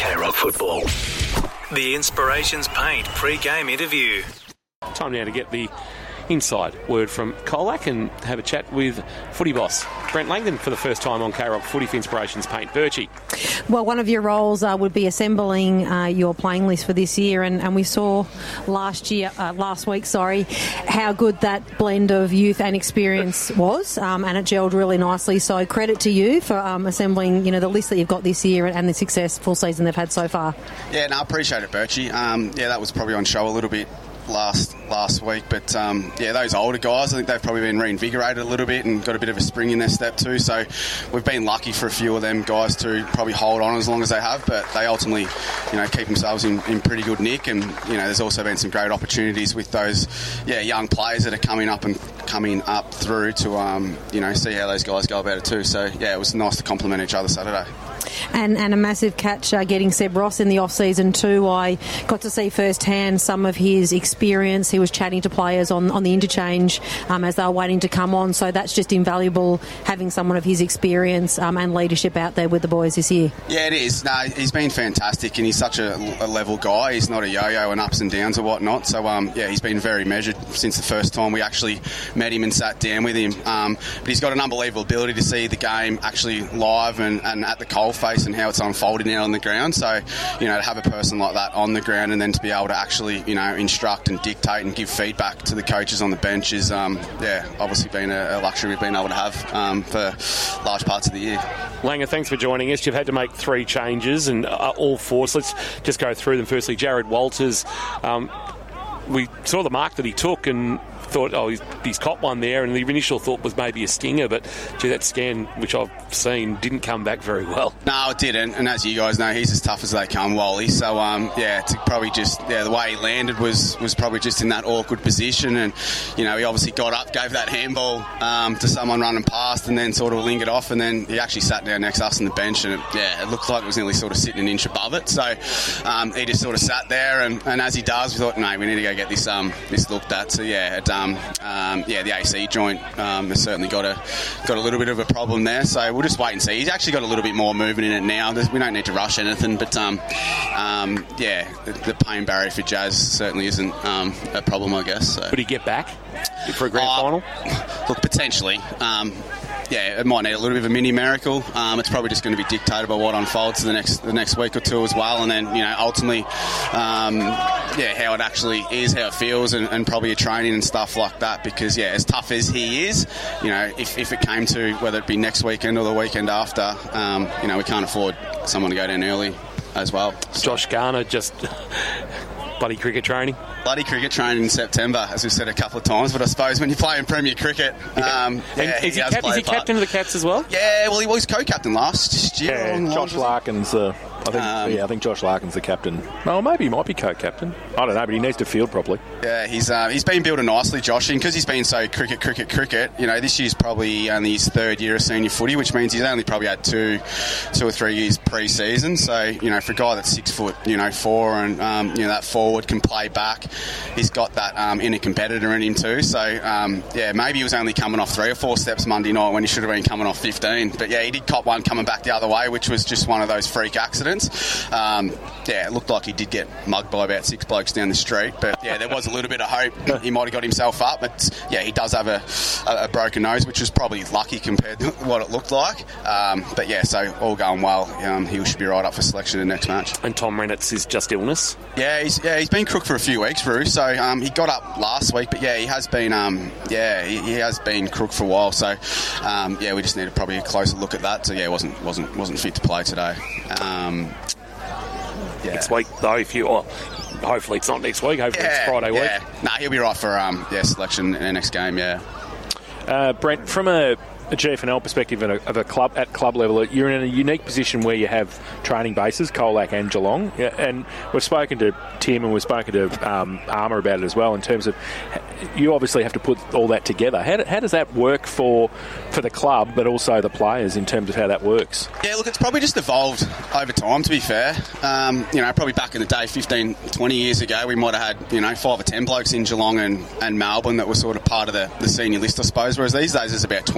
K-Rock Football. The Inspirations Paint pre-game interview. Time now to get the inside word from Colac and have a chat with footy boss Brent Langdon for the first time on K-Rock Footy for Inspirations Paint. Birchie. Well, one of your roles would be assembling your playing list for this year, and we saw last week, how good that blend of youth and experience was, and it gelled really nicely. So credit to you for assembling, the list that you've got this year and the successful season they've had so far. Yeah, no, I appreciate it, Birchie. That was probably on show a little bit last week, but those older guys, I think they've probably been reinvigorated a little bit and got a bit of a spring in their step too, so we've been lucky for a few of them guys to probably hold on as long as they have, but they ultimately keep themselves in pretty good nick, and there's also been some great opportunities with those young players that are coming up through to see how those guys go about it too. So it was nice to compliment each other Saturday. And a massive catch getting Seb Ross in the off-season too. I got to see firsthand some of his experience. He was chatting to players on the interchange as they were waiting to come on. So that's just invaluable, having someone of his experience and leadership out there with the boys this year. Yeah, it is. No, he's been fantastic, and he's such a level guy. He's not a yo-yo and ups and downs or whatnot. So, he's been very measured since the first time we actually met him and sat down with him. But he's got an unbelievable ability to see the game actually live and at the coalface and how it's unfolding out on the ground. So, to have a person like that on the ground and then to be able to actually, instruct and dictate and give feedback to the coaches on the bench is, obviously been a luxury we've been able to have for large parts of the year. Langer, thanks for joining us. You've had to make 3 changes and all 4, so let's just go through them. Firstly, Jared Walters, we saw the mark that he took and thought, he's caught one there, and the initial thought was maybe a stinger, but that scan, which I've seen, didn't come back very well. No, it didn't, and as you guys know, he's as tough as they come, Wally. So, to probably just, the way he landed was probably just in that awkward position, and, he obviously got up, gave that handball to someone running past, and then sort of lingered off, and then he actually sat down next to us on the bench, and it looked like it was nearly sort of sitting an inch above it. So, he just sort of sat there, and as he does, we thought, no, we need to go get this looked at. So, the AC joint has certainly got a little bit of a problem there, so we'll just wait and see. He's actually got a little bit more movement in it now. We don't need to rush anything, but the pain barrier for Jazz certainly isn't a problem, I guess. So. Would he get back for a grand final? Look, potentially. It might need a little bit of a mini miracle. It's probably just going to be dictated by what unfolds the next week or two as well, and then ultimately, how it actually is, how it feels, and probably a training and stuff like that. Because as tough as he is, if it came to whether it be next weekend or the weekend after, we can't afford someone to go down early as well. Josh Garner just. Bloody cricket training in September, as we've said a couple of times, but I suppose when you play in Premier Cricket... is he captain of the Cats as well? Yeah, well, he was co-captain last year. Yeah, Josh Larkin's... I think Josh Larkin's the captain. No, maybe he might be co-captain. I don't know, but he needs to field properly. Yeah, he's been building nicely, Josh, and because he's been so cricket, this year's probably only his 3rd year of senior footy, which means he's only probably had 2 or 3 years pre-season. So, for a guy that's 6'4" and that forward can play back, he's got that inner competitor in him too. So, maybe he was only coming off 3 or 4 steps Monday night when he should have been coming off 15. But he did cop one coming back the other way, which was just one of those freak accidents. It looked like he did get mugged by about 6 blokes down the street, but there was a little bit of hope he might have got himself up, but he does have a broken nose, which was probably lucky compared to what it looked like, so all going well. He should be right up for selection in the next match. And Tom Reynolds is just illness? He's been crook for a few weeks, Roo, so he got up last week, but he has been he has been crook for a while, so we just need probably a closer look at that. So wasn't fit to play today. Next week, though, hopefully it's not next week, hopefully it's Friday week. He'll be right for selection in the next game. Brent, from a GFNL perspective of a club at club level, you're in a unique position where you have training bases, Colac and Geelong, and we've spoken to Tim and we've spoken to Armour about it as well, in terms of you obviously have to put all that together. How does that work for the club, but also the players, in terms of how that works? Yeah, look, it's probably just evolved over time, to be fair. Probably back in the day, 15, 20 years ago, we might have had 5 or 10 blokes in Geelong and Melbourne that were sort of part of the senior list, I suppose, whereas these days there's about 20.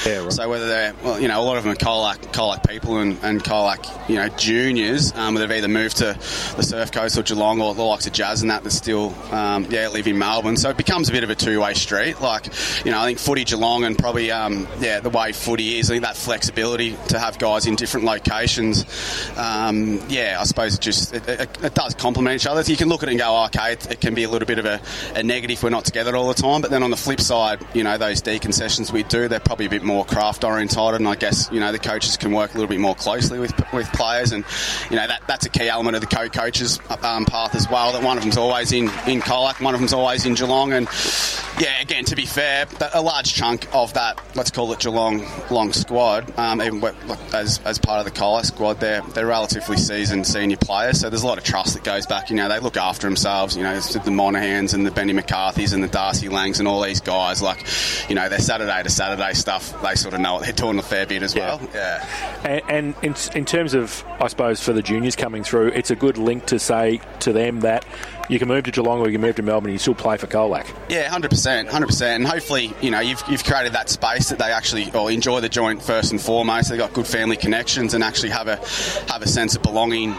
Yeah, right. So whether they're, well, a lot of them are Colac people and Colac, juniors, that have either moved to the Surf Coast or Geelong or the likes of Jazz and that still, live in Melbourne. So it becomes a bit of a two-way street. Like, I think footy Geelong and probably, the way footy is, I think that flexibility to have guys in different locations, I suppose it does complement each other. So you can look at it and go, okay, it can be a little bit of a negative if we're not together all the time. But then on the flip side, those decon we do, they're probably a bit more craft orientated, and I guess the coaches can work a little bit more closely with players, and that's a key element of the co-coaches path as well. That one of them's always in Colac, one of them's always in Geelong, and again, to be fair, a large chunk of that, let's call it Geelong squad, even as part of the Colac squad, they're relatively seasoned senior players, so there's a lot of trust that goes back. They look after themselves. The Monagans and the Benny McCarthys and the Darcy Langs and all these guys, their Saturday to Saturday stuff, they sort of know what they're doing a fair bit as well. Yeah. And in terms of, I suppose, for the juniors coming through, it's a good link to say to them that you can move to Geelong or you can move to Melbourne and you still play for Colac. Yeah, 100%. And hopefully, you've created that space that they actually enjoy the joint first and foremost. They've got good family connections and actually have a sense of belonging,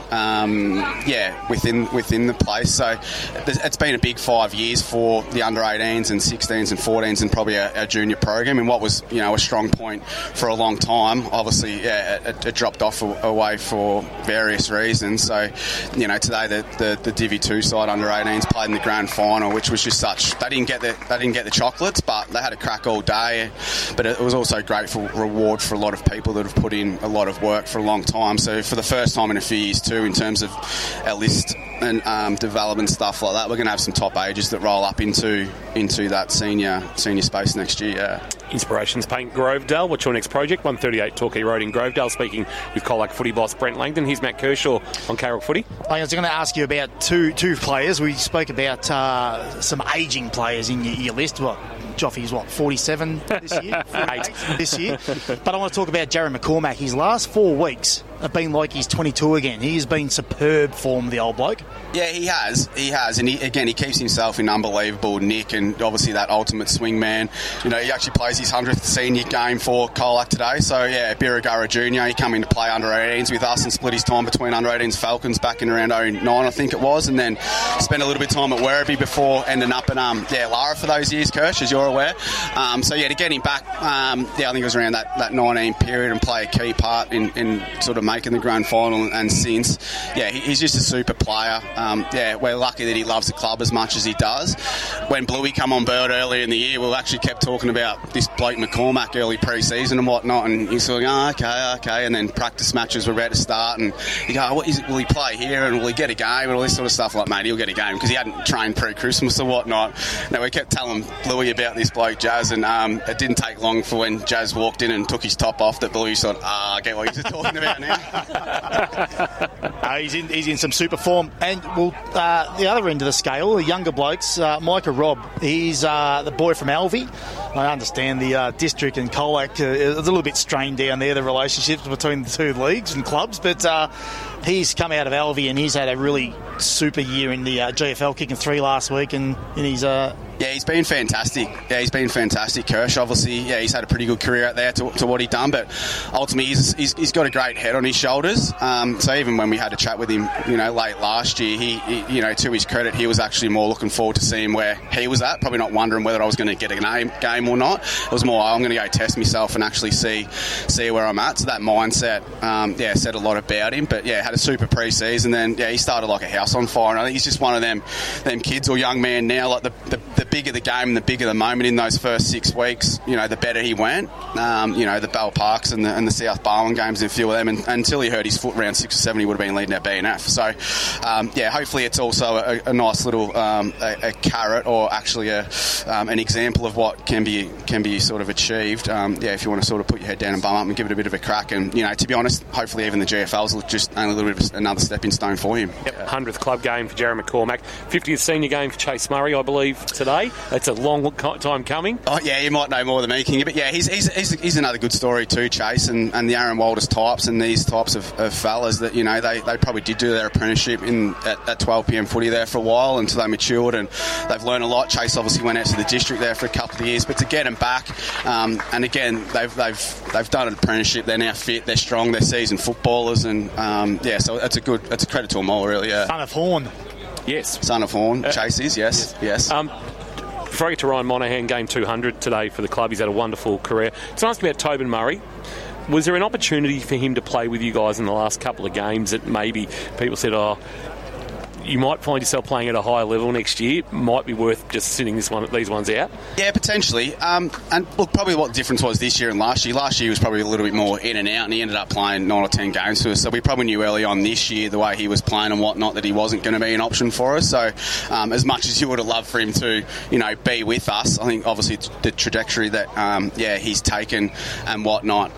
within the place. So it's been a big 5 years for the under-18s and 16s and 14s and probably a junior program. And what was, a strong point for a long time, obviously, it dropped off away for various reasons. So, today the Divi 2 side under-18s played in the grand final, which was just such. They didn't get the chocolates, but they had a crack all day. But it was also a grateful reward for a lot of people that have put in a lot of work for a long time. So for the first time in a few years too, in terms of our list and development stuff like that, we're going to have some top ages that roll up into that senior space next year. Yeah. Inspirations Paint Grovedale. What's your next project? 138 Torquay Road in Grovedale. Speaking with Colac footy boss Brent Langdon. Here's Matt Kershaw on Carroll Footy. I was going to ask you about two players. We spoke about some ageing players in your list. Joffy's 47 this year? 48 this year. But I want to talk about Jarrod McCormack. His last 4 weeks have been like he's 22 again. He has been superb form, the old bloke. Yeah, he has. And he keeps himself in unbelievable nick, and obviously that ultimate swingman. He actually plays his 100th senior game for Colac today. So, Birregurra Jr., he came in to play under-18s with us and split his time between under-18s Falcons back in around 09, I think it was, and then spent a little bit of time at Werribee before ending up in Lara for those years, Kirsch, as you're aware. To get him back, I think it was around that 19 period and play a key part in sort of making the grand final and since. He's just a super player. We're lucky that he loves the club as much as he does. When Bluey come on board earlier in the year, we actually kept talking about this bloke McCormack early pre-season and whatnot, and he's sort of okay, and then practice matches were about to start, and you go, will he play here, and will he get a game, and all this sort of stuff. Like, mate, he'll get a game, because he hadn't trained pre-Christmas or whatnot. Now, we kept telling Bluey about this bloke Jazz, and it didn't take long for when Jazz walked in and took his top off that Bluey thought, I get what you're talking about now. He's in some super form. And the other end of the scale, the younger blokes, Micah Robb, he's the boy from Alvey. I understand the district and Colac is a little bit strained down there, the relationships between the two leagues and clubs, but he's come out of Alvey and he's had a really super year in the GFL, kicking 3 last week, and he's he's been fantastic. He's been fantastic, Kirsch. Obviously, he's had a pretty good career out there to what he's done, but ultimately he's got a great head on his shoulders. So even when we had a chat with him, late last year, he to his credit, he was actually more looking forward to seeing where he was at, probably not wondering whether I was going to get a game or not. It was more, I'm going to go test myself and actually see where I'm at. So that mindset, said a lot about him. But had a super pre-season. Then he started like a house on fire. And I think he's just one of them kids or young man now. Like the bigger the game and the bigger the moment in those first 6 weeks, the better he went. The Bell Parks and the South Barwon games and a few of them. And until he hurt his foot around 6 or 7, he would have been leading our BNF. So hopefully it's also a nice little a carrot, or actually an example of what can be sort of achieved. If you want to sort of put your head down and bum up and give it a bit of a crack. And to be honest, hopefully even the GFLs will just only a little bit of another stepping stone for him. 100th club game for Jarrod McCormack. 50th senior game for Chase Murray, I believe, today. today. That's a long time coming. Oh, yeah, you might know more than me, Kingy, but yeah, he's another good story too, Chase, and the Aaron Walters types and these types of fellas that, you know, they probably did do their apprenticeship at 12pm footy there for a while until they matured, and they've learned a lot. Chase obviously went out to the district there for a couple of years, but to get them back, and again, they've done an apprenticeship. They're now fit, they're strong, they're seasoned footballers, and so that's a credit to them all, really. Yeah. Son of Horn. Yes. Son of Horn, Chase is, yes. Before I get to Ryan Monaghan, game 200 today for the club. He's had a wonderful career. So I asked about Tobin Murray. Was there an opportunity for him to play with you guys in the last couple of games that maybe people said, you might find yourself playing at a higher level next year? Might be worth just sitting these ones out? Yeah, potentially. And look, probably what the difference was this year and last year. Last year was probably a little bit more in and out, and he ended up playing 9 or 10 games for us. So we probably knew early on this year, the way he was playing and whatnot, that he wasn't going to be an option for us. So as much as you would have loved for him to, you know, be with us, I think obviously the trajectory that he's taken and whatnot,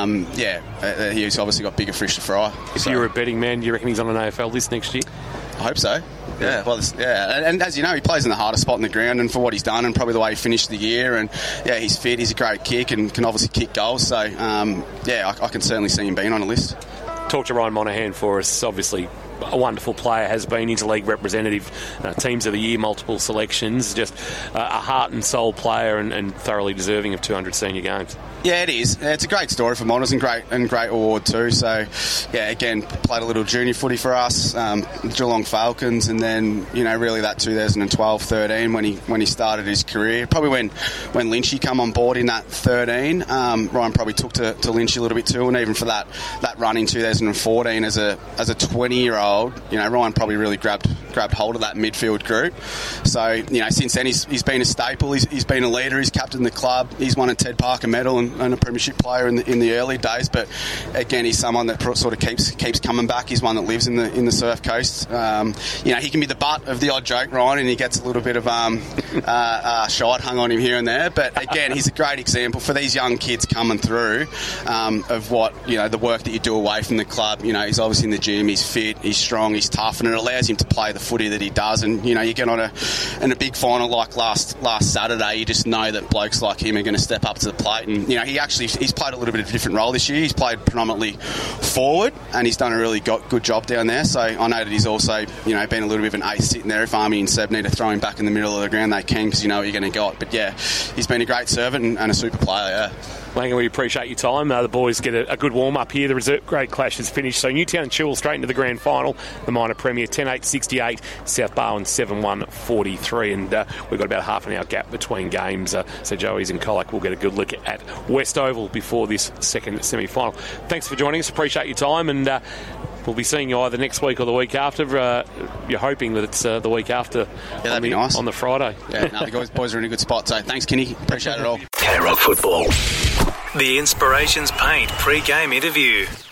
he's obviously got bigger fish to fry. If you're a betting man, do you reckon he's on an AFL list next year? I hope so. Yeah, well, and as you know, he plays in the hardest spot in the ground, and for what he's done, and probably the way he finished the year, and he's fit, he's a great kick, and can obviously kick goals. So I can certainly see him being on a list. Talk to Ryan Monaghan for us. Obviously, a wonderful player, has been interleague representative, teams of the year, multiple selections, just a heart and soul player, and thoroughly deserving of 200 senior games. Yeah, it is. It's a great story for Monas, and great award too. So, again, played a little junior footy for us, Geelong Falcons, and then, you know, really that 2012-13 when he started his career. Probably when Lynchy come on board in that 13, Ryan probably took to Lynchy a little bit too, and even for that run in 2014 as a 20-year-old, you know, Ryan probably really grabbed hold of that midfield group. So, you know, since then he's been a staple. He's been a leader. He's captained the club. He's won a Ted Parker medal and a premiership player in the early days. But again, he's someone that sort of keeps coming back. He's one that lives in the Surf Coast. You know, he can be the butt of the odd joke, Ryan, and he gets a little bit of shite hung on him here and there. But again, he's a great example for these young kids coming through of what, you know, the work that you do away from the club. You know, he's obviously in the gym. He's fit. He's strong. He's tough, and it allows him to play the footy that he does. And, you know, you get on in a big final like last Saturday, you just know that blokes like him are going to step up to the plate. And, you know, he's played a little bit of a different role this year. He's played predominantly forward, and he's done a really good job down there. So I know that he's also, you know, been a little bit of an ace sitting there. If Army and Seb need to throw him back in the middle of the ground, they can, because you know what you're going to get. But yeah, he's been a great servant and a super player. Yeah. Langan, we appreciate your time. The boys get a good warm-up here. The reserve grade clash is finished. So Newtown and Chilwell straight into the grand final. The minor premier 10-8-68, South Barwon 7-1-43. And we've got about half an hour gap between games. So Joey's and Colac will get a good look at West Oval before this second semi-final. Thanks for joining us. Appreciate your time. And we'll be seeing you either next week or the week after. You're hoping that it's the week after. Yeah, that'd be nice. On the Friday. Yeah, no, the boys are in a good spot. So thanks, Kenny. Appreciate it all. K-Rock Football. The Inspirations Paint pre-game interview.